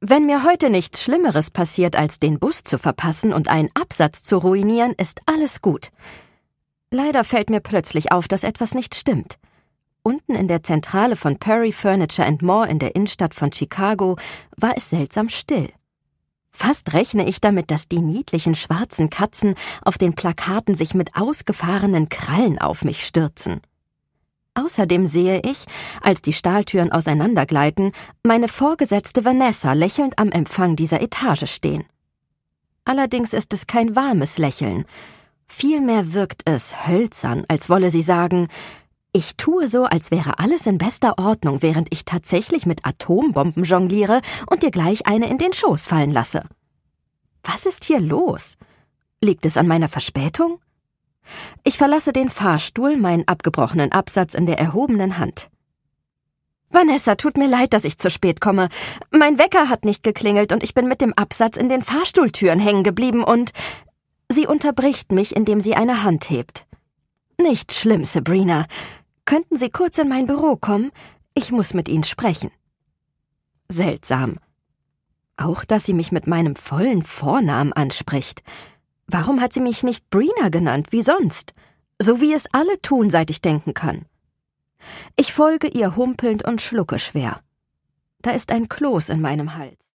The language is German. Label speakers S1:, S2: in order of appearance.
S1: Wenn mir heute nichts Schlimmeres passiert, als den Bus zu verpassen und einen Absatz zu ruinieren, ist alles gut. Leider fällt mir plötzlich auf, dass etwas nicht stimmt. Unten in der Zentrale von Perry Furniture and More in der Innenstadt von Chicago war es seltsam still. Fast rechne ich damit, dass die niedlichen schwarzen Katzen auf den Plakaten sich mit ausgefahrenen Krallen auf mich stürzen. Außerdem sehe ich, als die Stahltüren auseinandergleiten, meine Vorgesetzte Vanessa lächelnd am Empfang dieser Etage stehen. Allerdings ist es kein warmes Lächeln. Vielmehr wirkt es hölzern, als wolle sie sagen, ich tue so, als wäre alles in bester Ordnung, während ich tatsächlich mit Atombomben jongliere und dir gleich eine in den Schoß fallen lasse. Was ist hier los? Liegt es an meiner Verspätung? Ich verlasse den Fahrstuhl, meinen abgebrochenen Absatz in der erhobenen Hand. »Vanessa, tut mir leid, dass ich zu spät komme. Mein Wecker hat nicht geklingelt und ich bin mit dem Absatz in den Fahrstuhltüren hängen geblieben und...« Sie unterbricht mich, indem sie eine Hand hebt. »Nicht schlimm, Sabrina. Könnten Sie kurz in mein Büro kommen? Ich muss mit Ihnen sprechen.« Seltsam. Auch, dass sie mich mit meinem vollen Vornamen anspricht. Warum hat sie mich nicht Brina genannt, wie sonst? So wie es alle tun, seit ich denken kann. Ich folge ihr humpelnd und schlucke schwer. Da ist ein Kloß in meinem Hals.